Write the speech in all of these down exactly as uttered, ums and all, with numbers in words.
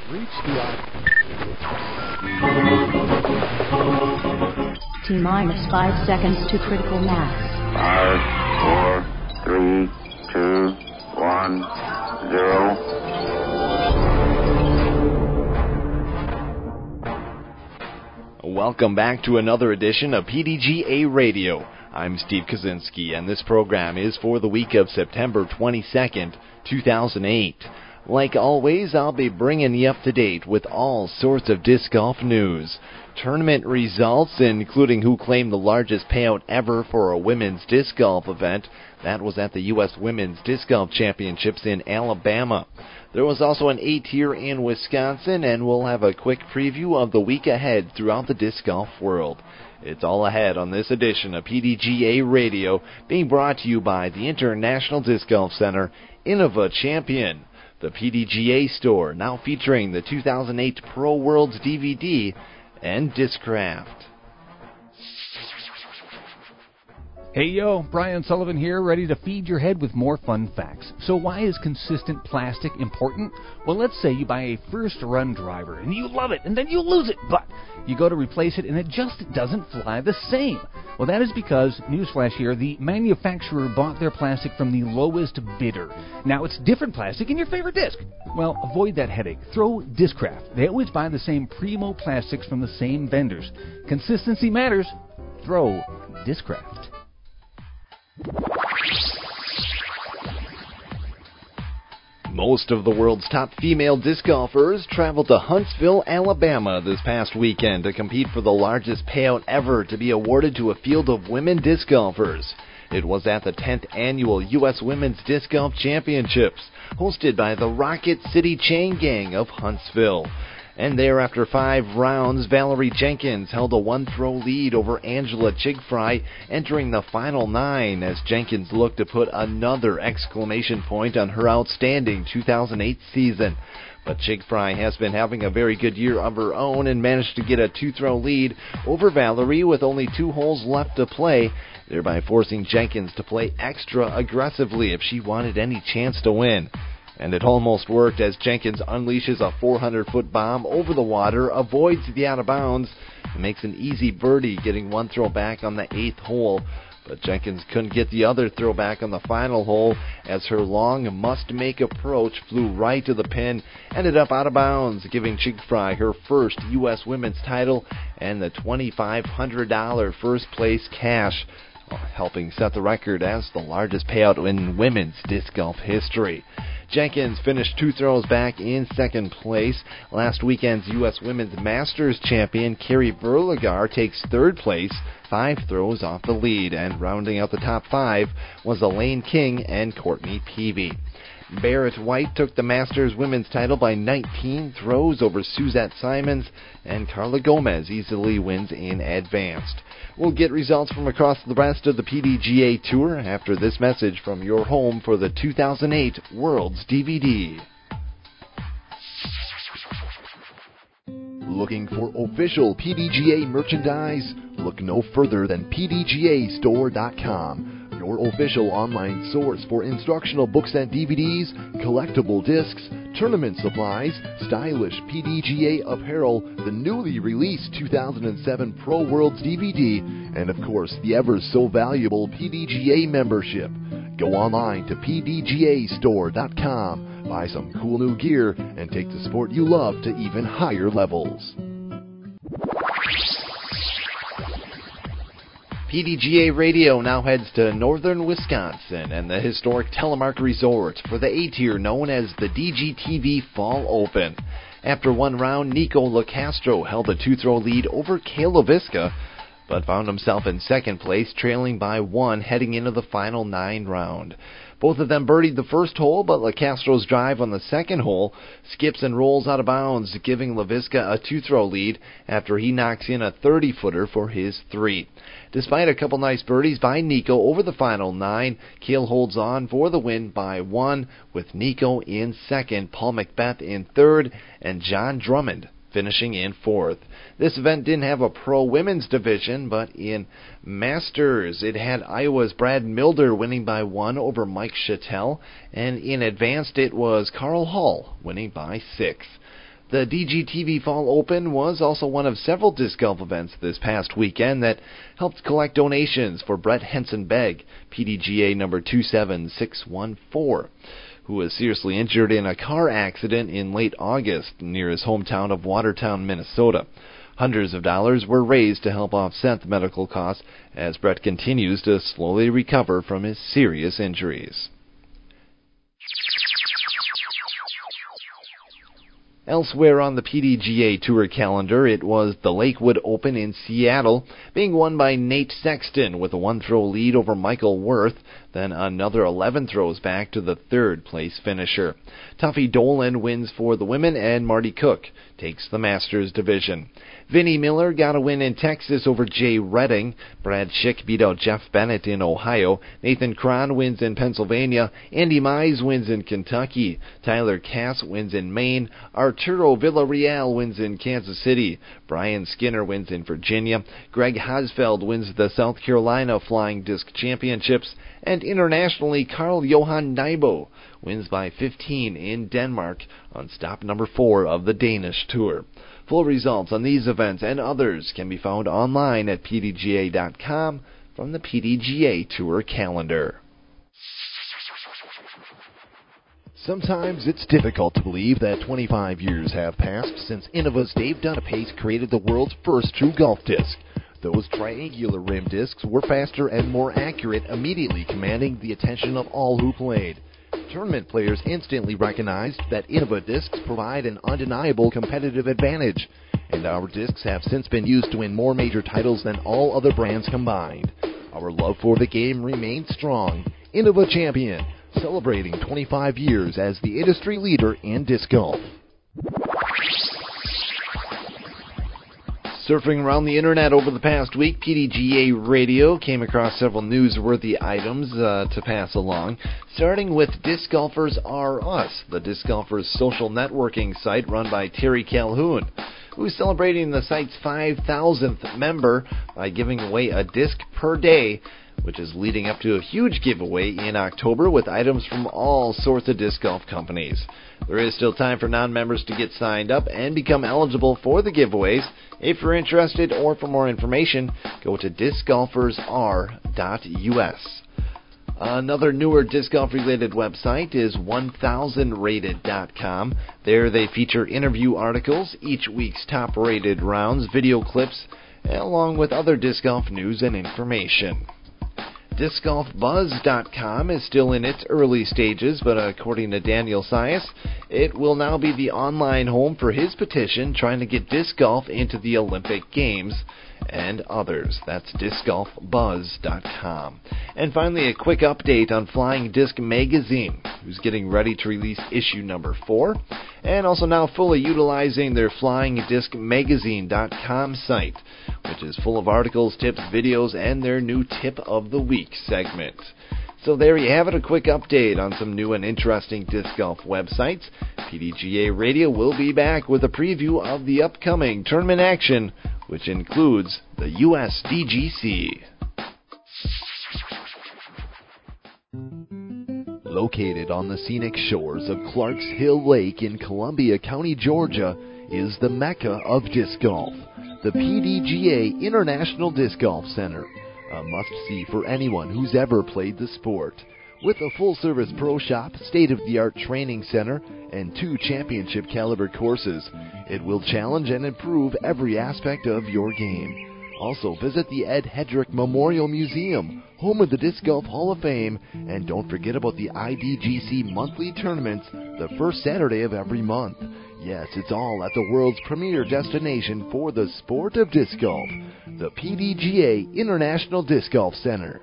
Reach the T-minus five seconds to critical mass. Five, four, three, two, one, zero. Welcome back to another edition of P D G A Radio. I'm Steve Kaczynski, and this program is for the week of September twenty-second, two thousand eight. Like always, I'll be bringing you up to date with all sorts of disc golf news. Tournament results, including who claimed the largest payout ever for a women's disc golf event. That was at the U S Women's Disc Golf Championships in Alabama. There was also an eight here in Wisconsin, and we'll have a quick preview of the week ahead throughout the disc golf world. It's all ahead on this edition of P D G A Radio, being brought to you by the International Disc Golf Center, Innova Champion, the P D G A Store, now featuring the two thousand eight Pro Worlds D V D, and Discraft. Hey yo, Brian Sullivan here, ready to feed your head with more fun facts. So why is consistent plastic important? Well, let's say you buy a first-run driver, and you love it, and then you lose it, but you go to replace it, and it just doesn't fly the same. Well, that is because, newsflash here, the manufacturer bought their plastic from the lowest bidder. Now it's different plastic in your favorite disc. Well, avoid that headache. Throw Discraft. They always buy the same Primo plastics from the same vendors. Consistency matters. Throw Discraft. Most of the world's top female disc golfers traveled to Huntsville, Alabama this past weekend to compete for the largest payout ever to be awarded to a field of women disc golfers. It was at the tenth Annual U S Women's Disc Golf Championships, hosted by the Rocket City Chain Gang of Huntsville. And there, after five rounds, Valerie Jenkins held a one-throw lead over Angela Chigfry, entering the final nine as Jenkins looked to put another exclamation point on her outstanding two thousand eight season. But Chigfry has been having a very good year of her own and managed to get a two-throw lead over Valerie with only two holes left to play, thereby forcing Jenkins to play extra aggressively if she wanted any chance to win. And it almost worked as Jenkins unleashes a four hundred foot bomb over the water, avoids the out-of-bounds, and makes an easy birdie, getting one throw back on the eighth hole. But Jenkins couldn't get the other throw back on the final hole as her long must-make approach flew right to the pin, ended up out of bounds, giving Chigfry her first U S women's title and the twenty-five hundred dollars first-place cash, helping set the record as the largest payout in women's disc golf history. Jenkins finished two throws back in second place. Last weekend's U S Women's Masters champion Kerry Verlagar takes third place, five throws off the lead, and rounding out the top five was Elaine King and Courtney Peavy. Barrett White took the Masters women's title by nineteen throws over Suzette Simons, and Carla Gomez easily wins in advanced. We'll get results from across the rest of the P D G A Tour after this message from your home for the two thousand eight Worlds D V D. Looking for official P D G A merchandise? Look no further than P D G A store dot com. Your official online source for instructional books and D V Ds, collectible discs, tournament supplies, stylish P D G A apparel, the newly released two thousand seven Pro Worlds D V D, and of course the ever so valuable P D G A membership. Go online to P D G A store dot com, buy some cool new gear, and take the sport you love to even higher levels. P D G A Radio now heads to northern Wisconsin and the historic Telemark Resort for the A-tier known as the D G T V Fall Open. After one round, Nico LaCastro held a two-throw lead over Cale LaVisca, but found himself in second place, trailing by one heading into the final nine round. Both of them birdied the first hole, but LaCastro's drive on the second hole skips and rolls out of bounds, giving LaVisca a two-throw lead after he knocks in a thirty-footer for his three. Despite a couple nice birdies by Nico over the final nine, Cale holds on for the win by one, with Nico in second, Paul Macbeth in third, and John Drummond finishing in fourth. This event didn't have a pro women's division, but in Masters it had Iowa's Brad Milder winning by one over Mike Chattel, and in advanced it was Carl Hall winning by six. The D G T V Fall Open was also one of several disc golf events this past weekend that helped collect donations for Brett Henson-Begg, P D G A number two seven six one four, who was seriously injured in a car accident in late August near his hometown of Watertown, Minnesota. Hundreds of dollars were raised to help offset the medical costs as Brett continues to slowly recover from his serious injuries. Elsewhere on the P D G A Tour calendar, it was the Lakewood Open in Seattle, being won by Nate Sexton with a one-throw lead over Michael Worth, then another eleven throws back to the third-place finisher. Tuffy Dolan wins for the women, and Marty Cook takes the Masters division. Vinnie Miller got a win in Texas over Jay Redding. Brad Schick beat out Jeff Bennett in Ohio. Nathan Cron wins in Pennsylvania. Andy Mize wins in Kentucky. Tyler Cass wins in Maine. Arturo Villarreal wins in Kansas City. Brian Skinner wins in Virginia. Greg Hosfeld wins the South Carolina Flying Disc Championships. And internationally, Carl Johan Nybo wins by fifteen in Denmark on stop number four of the Danish Tour. Full results on these events and others can be found online at P D G A dot com from the P D G A Tour calendar. Sometimes it's difficult to believe that twenty-five years have passed since Innova's Dave Dunapace created the world's first true golf disc. Those triangular rim discs were faster and more accurate, immediately commanding the attention of all who played. Tournament players instantly recognized that Innova discs provide an undeniable competitive advantage, and our discs have since been used to win more major titles than all other brands combined. Our love for the game remains strong. Innova Champion, celebrating twenty-five years as the industry leader in disc golf. Surfing around the internet over the past week, P D G A Radio came across several newsworthy items uh, to pass along, starting with Disc Golfers Are Us, the Disc Golfers social networking site run by Terry Calhoun, who's celebrating the site's five thousandth member by giving away a disc per day, which is leading up to a huge giveaway in October with items from all sorts of disc golf companies. There is still time for non-members to get signed up and become eligible for the giveaways. If you're interested or for more information, go to disc golfers r dot u s. Another newer disc golf related website is one thousand rated dot com. There they feature interview articles, each week's top rated rounds, video clips, along with other disc golf news and information. disc golf buzz dot com is still in its early stages, but according to Daniel Sias, it will now be the online home for his petition trying to get disc golf into the Olympic Games and others. That's disc golf buzz dot com. And finally, a quick update on Flying Disc Magazine, who's getting ready to release issue number four, and also now fully utilizing their flying disc magazine dot com site, which is full of articles, tips, videos, and their new Tip of the Week segment. So there you have it, a quick update on some new and interesting disc golf websites. P D G A Radio will be back with a preview of the upcoming tournament action, which includes the U S D G C. Located on the scenic shores of Clarks Hill Lake in Columbia County, Georgia, is the Mecca of disc golf, the P D G A International Disc Golf Center, a must-see for anyone who's ever played the sport. With a full-service pro shop, state-of-the-art training center, and two championship-caliber courses, it will challenge and improve every aspect of your game. Also, visit the Ed Hedrick Memorial Museum, home of the Disc Golf Hall of Fame, and don't forget about the I D G C monthly tournaments the first Saturday of every month. Yes, it's all at the world's premier destination for the sport of disc golf, the P D G A International Disc Golf Center.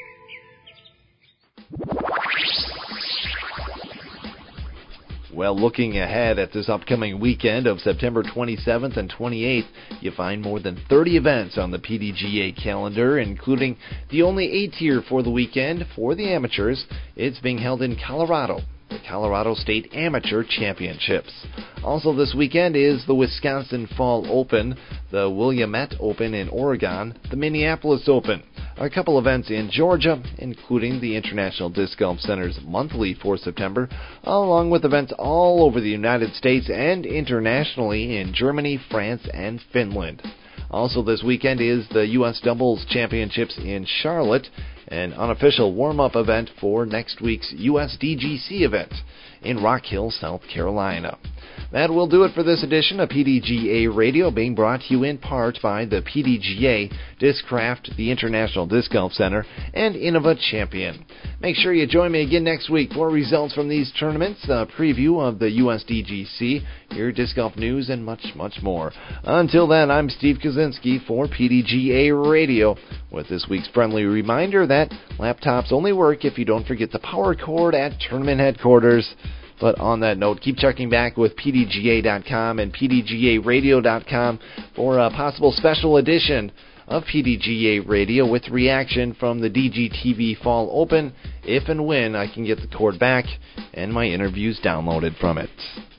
Well, looking ahead at this upcoming weekend of September twenty-seventh and twenty-eighth, you find more than thirty events on the P D G A calendar, including the only A-tier for the weekend for the amateurs. It's being held in Colorado, the Colorado State Amateur Championships. Also this weekend is the Wisconsin Fall Open, the Willamette Open in Oregon, the Minneapolis Open, A couple events in Georgia, including the International Disc Golf Center's monthly for September, along with events all over the United States and internationally in Germany, France, and Finland. Also this weekend is the U S Doubles Championships in Charlotte, an unofficial warm-up event for next week's U S D G C event in Rock Hill, South Carolina. That will do it for this edition of P D G A Radio, being brought to you in part by the P D G A, Discraft, the International Disc Golf Center, and Innova Champion. Make sure you join me again next week for results from these tournaments, a preview of the U S D G C, your disc golf news, and much, much more. Until then, I'm Steve Kaczynski for P D G A Radio, with this week's friendly reminder that laptops only work if you don't forget the power cord at tournament headquarters. But on that note, keep checking back with P D G A dot com and P D G A radio dot com for a possible special edition of P D G A Radio with reaction from the D G T V Fall Open, if and when I can get the cord back and my interviews downloaded from it.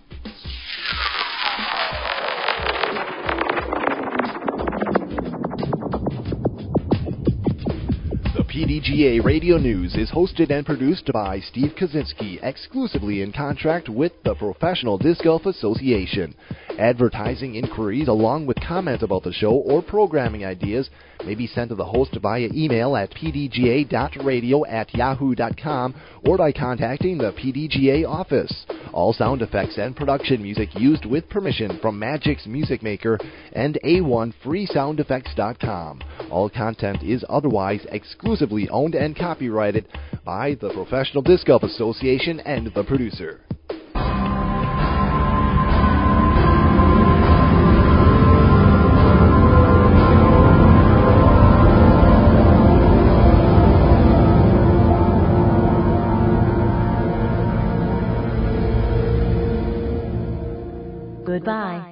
P D G A Radio News is hosted and produced by Steve Kaczynski, exclusively in contract with the Professional Disc Golf Association. Advertising inquiries along with comments about the show or programming ideas may be sent to the host via email at p d g a dot radio at yahoo dot com or by contacting the P D G A office. All sound effects and production music used with permission from Magix Music Maker and A one free sound effects dot com. All content is otherwise exclusively owned and copyrighted by the Professional Disc Golf Association and the producer. Goodbye.